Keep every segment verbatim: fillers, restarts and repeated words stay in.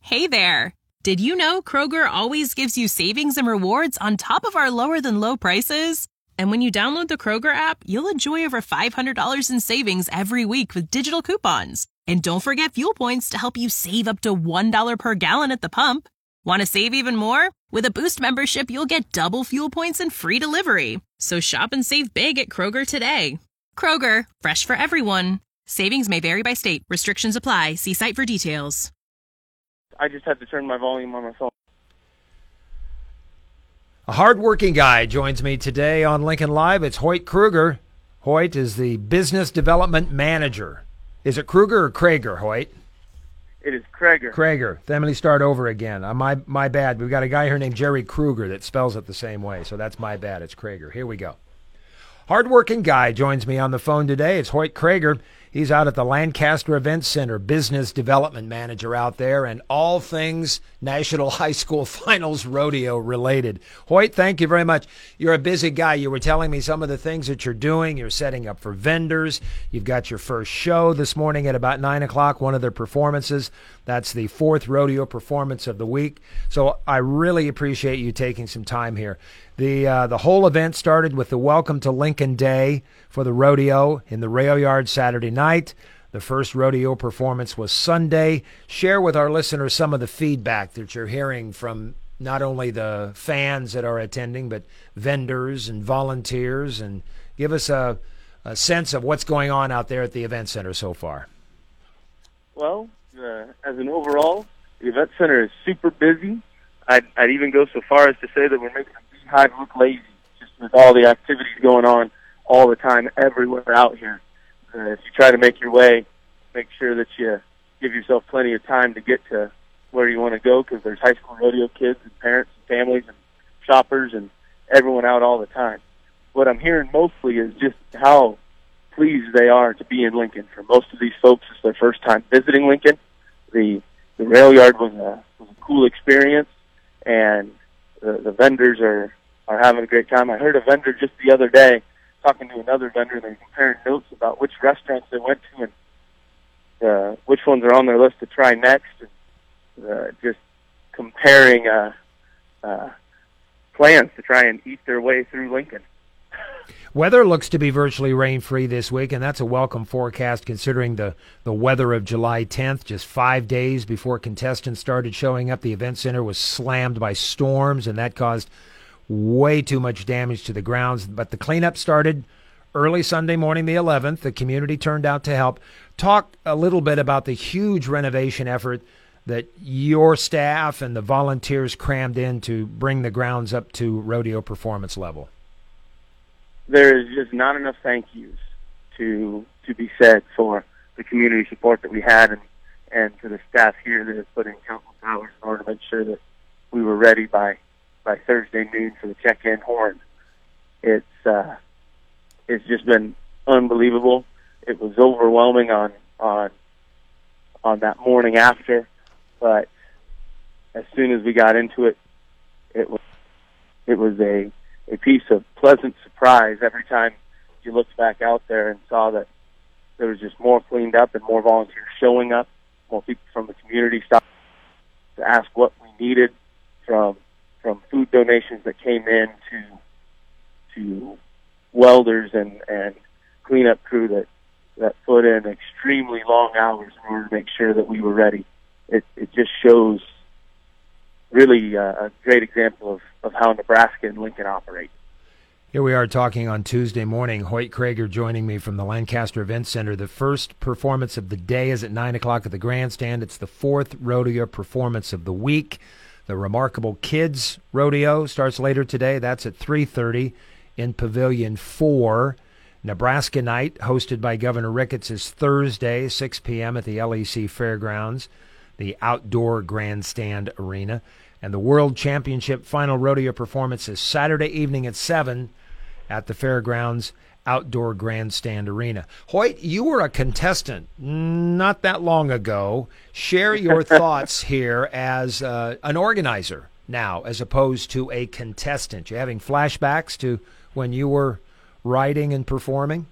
Hey there! Did you know Kroger always gives you savings and rewards on top of our lower-than-low prices? And when you download the Kroger app, you'll enjoy over five hundred dollars in savings every week with digital coupons. And don't forget fuel points to help you save up to one dollar per gallon at the pump. Want to save even more? With a Boost membership, you'll get double fuel points and free delivery. So shop and save big at Kroger today. Kroger, fresh for everyone. Savings may vary by state. Restrictions apply. See site for details. I just had to turn my volume on my phone. A hardworking guy joins me today on Lincoln Live. It's Hoyt Kruger. Hoyt is the business development manager. Is it Kruger or Krager, Hoyt? It is Krager. Krager. Then let me start over again. Uh, my my bad. We've got a guy here named Jerry Kruger that spells it the same way, so that's my bad. It's Krager. Here we go. Hardworking guy joins me on the phone today. It's Hoyt Krager. He's out at the Lancaster Event Center, business development manager out there, and all things National High School Finals Rodeo related. Hoyt, thank you very much. You're a busy guy. You were telling me some of the things that you're doing. You're setting up for vendors. You've got your first show this morning at about nine o'clock, one of their performances. That's the fourth rodeo performance of the week. So I really appreciate you taking some time here. The uh, the whole event started with the Welcome to Lincoln Day for the rodeo in the rail yard Saturday night. The first rodeo performance was Sunday. Share with our listeners some of the feedback that you're hearing from not only the fans that are attending, but vendors and volunteers, and give us a, a sense of what's going on out there at the event center so far. Well, uh, as an overall, the event center is super busy. I'd, I'd even go so far as to say that we're making the beehive look lazy, just with all the activities going on all the time everywhere out here. Uh, if you try to make your way, make sure that you give yourself plenty of time to get to where you want to go, because there's high school rodeo kids and parents and families and shoppers and everyone out all the time. What I'm hearing mostly is just how pleased they are to be in Lincoln. For most of these folks, it's their first time visiting Lincoln. The the rail yard was a, was a cool experience, and the, the vendors are, are having a great time. I heard a vendor just the other day talking to another vendor, and they're comparing notes about which restaurants they went to and uh, which ones are on their list to try next, and uh, just comparing uh, uh, plans to try and eat their way through Lincoln. Weather looks to be virtually rain-free this week, and that's a welcome forecast considering the, the weather of July tenth. Just five days before contestants started showing up, the event center was slammed by storms, and that caused way too much damage to the grounds. But the cleanup started early Sunday morning, the eleventh. The community turned out to help. Talk a little bit about the huge renovation effort that your staff and the volunteers crammed in to bring the grounds up to rodeo performance level. There is just not enough thank yous to to be said for the community support that we had, and, and to the staff here that has put in countless hours in order to make sure that we were ready by, by Thursday noon for the check-in horn. It's uh, it's just been unbelievable. It was overwhelming on on on that morning after, but as soon as we got into it, it was it was a a piece of pleasant surprise every time you looked back out there and saw that there was just more cleaned up and more volunteers showing up, more people from the community stopped to ask what we needed, from from food donations that came in to to welders and, and cleanup crew that, that put in extremely long hours in order to make sure that we were ready. It, it just shows really uh, a great example of, of how Nebraska and Lincoln operate. Here we are talking on Tuesday morning. Hoyt Krager joining me from the Lancaster Event Center. The first performance of the day is at nine o'clock at the grandstand. It's the fourth rodeo performance of the week. The Remarkable Kids Rodeo starts later today. That's at three thirty in Pavilion four. Nebraska Night, hosted by Governor Ricketts, is Thursday, six p.m. at the L E C Fairgrounds, the outdoor grandstand arena. And the World Championship final rodeo performance is Saturday evening at seven at the Fairgrounds outdoor grandstand arena. Hoyt, you were a contestant not that long ago. Share your thoughts here as uh, an organizer now as opposed to a contestant. You're having flashbacks to when you were riding and performing?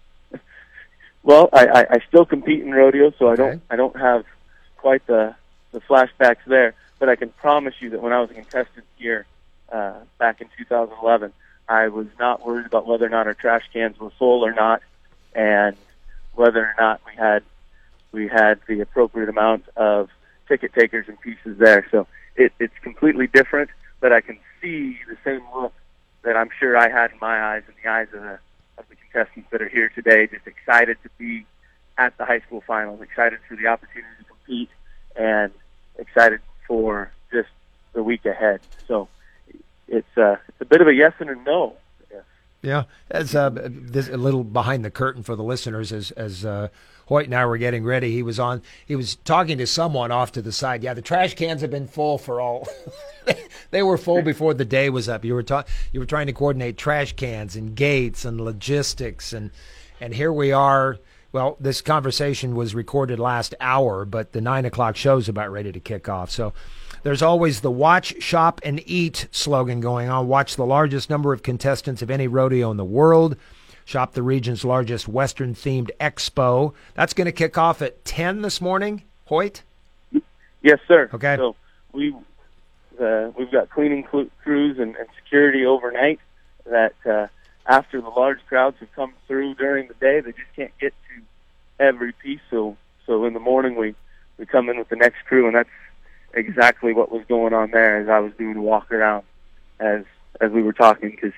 Well, I, I, I still compete in rodeo, so okay. I don't I don't have quite the the flashbacks there. But I can promise you that when I was a contestant here uh, back in two thousand eleven, I was not worried about whether or not our trash cans were full or not, and whether or not we had we had the appropriate amount of ticket takers and pieces there. So it, it's completely different, but I can see the same look that I'm sure I had in my eyes and the eyes of the, of the contestants that are here today, just excited to be at the high school finals, excited for the opportunity to compete, and excited for just the week ahead. So it's, uh, it's a bit of a yes and a no. Yeah, as uh, this a little behind the curtain for the listeners, as as uh, Hoyt and I were getting ready, he was on. He was talking to someone off to the side. Yeah, the trash cans have been full for all. They were full before the day was up. You were ta- you were trying to coordinate trash cans and gates and logistics, and and here we are. Well, this conversation was recorded last hour, but the nine o'clock show's about ready to kick off. So there's always the watch, shop, and eat slogan going on. Watch the largest number of contestants of any rodeo in the world. Shop the region's largest Western-themed expo. That's going to kick off at ten this morning, Hoyt? Yes, sir. Okay. So we, uh, we've got cleaning cl- crews and, and security overnight that uh, after the large crowds have come through during the day, they just can't get to every piece. So, so in the morning we, we come in with the next crew, and that's exactly what was going on there as I was doing a walk around as as we were talking, because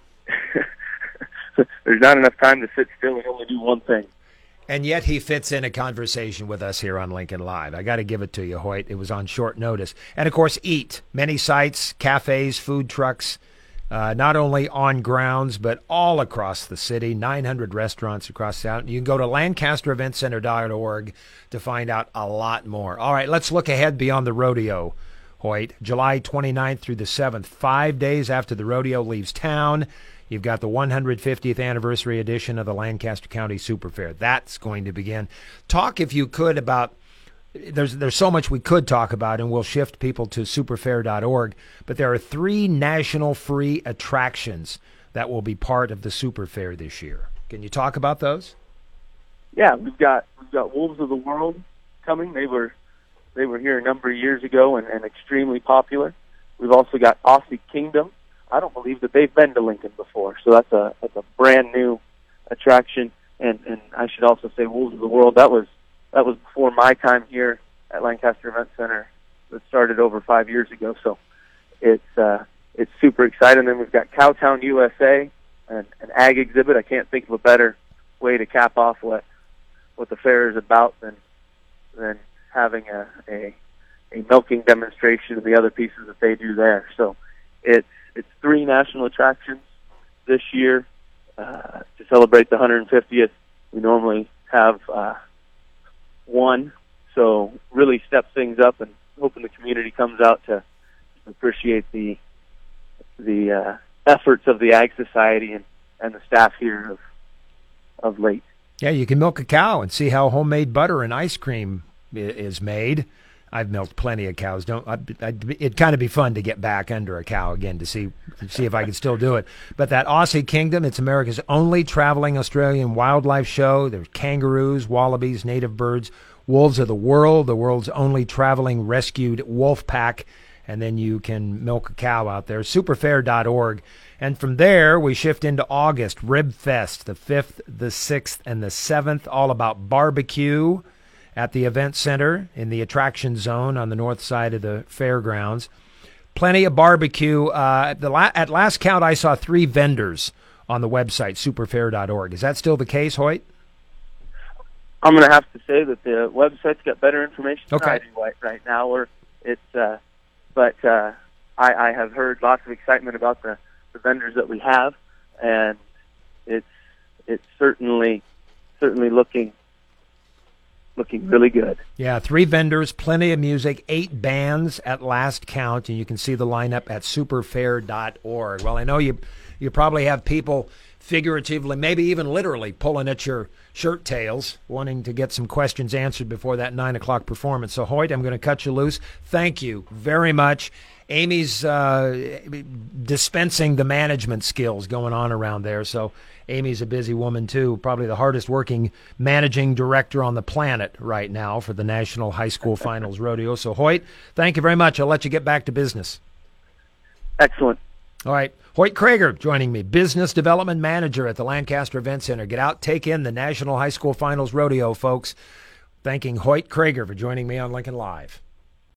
there's not enough time to sit still and only do one thing. And yet he fits in a conversation with us here on Lincoln Live. I got to give it to you, Hoyt. It was on short notice. And, of course, eat. Many sites, cafes, food trucks, uh, not only on grounds but all across the city, nine hundred restaurants across the You can go to lancaster event center dot org to find out a lot more. All right, let's look ahead beyond the rodeo, Hoyt. July twenty-ninth through the seventh, five days after the rodeo leaves town, you've got the one hundred fiftieth anniversary edition of the Lancaster County Super Fair. That's going to begin. Talk, if you could, about There's there's so much we could talk about, and we'll shift people to superfair dot org, but there are three national free attractions that will be part of the Super Fair this year. Can you talk about those? Yeah, we've got we've got Wolves of the World coming. They were they were here a number of years ago and, and extremely popular. We've also got Aussie Kingdom. I don't believe that they've been to Lincoln before, so that's a that's a brand new attraction. And and I should also say Wolves of the World. That was That was before my time here at Lancaster Event Center. That started over five years ago. So it's uh, it's super exciting. Then we've got Cowtown U S A, and an ag exhibit. I can't think of a better way to cap off what what the fair is about than than having a a, a milking demonstration and the other pieces that they do there. So it's it's three national attractions this year uh, to celebrate the one hundred fiftieth. We normally have uh, one, so really step things up, and hoping the community comes out to appreciate the the uh, efforts of the Ag Society and, and the staff here of of late. Yeah, you can milk a cow and see how homemade butter and ice cream is made. I've milked plenty of cows. Don't I'd, I'd, it'd kind of be fun to get back under a cow again to see to see if I can still do it. But that Aussie Kingdom, it's America's only traveling Australian wildlife show. There's kangaroos, wallabies, native birds, wolves of the world, the world's only traveling rescued wolf pack, and then you can milk a cow out there. superfair dot org. And from there, we shift into August, Rib Fest, the fifth, the sixth, and the seventh, all about barbecue at the event center in the attraction zone on the north side of the fairgrounds. Plenty of barbecue. Uh, at, the la- at last count, I saw three vendors on the website, superfair dot org. Is that still the case, Hoyt? I'm going to have to say that the website's got better information than okay. I do right, right now. Or it's, uh, but uh, I, I have heard lots of excitement about the, the vendors that we have, and it's it's certainly certainly looking looking really good. Yeah, three vendors, plenty of music, eight bands at last count, and you can see the lineup at superfair dot org. Well, I know you you probably have people figuratively, maybe even literally pulling at your shirt tails, wanting to get some questions answered before that nine o'clock performance. So, Hoyt, I'm going to cut you loose. Thank you very much. Amy's uh, dispensing the management skills going on around there. So Amy's a busy woman, too, probably the hardest working managing director on the planet right now for the National High School Finals Rodeo. So, Hoyt, thank you very much. I'll let you get back to business. Excellent. All right. Hoyt Krager joining me, Business Development Manager at the Lancaster Event Center. Get out, take in the National High School Finals Rodeo, folks. Thanking Hoyt Krager for joining me on Lincoln Live.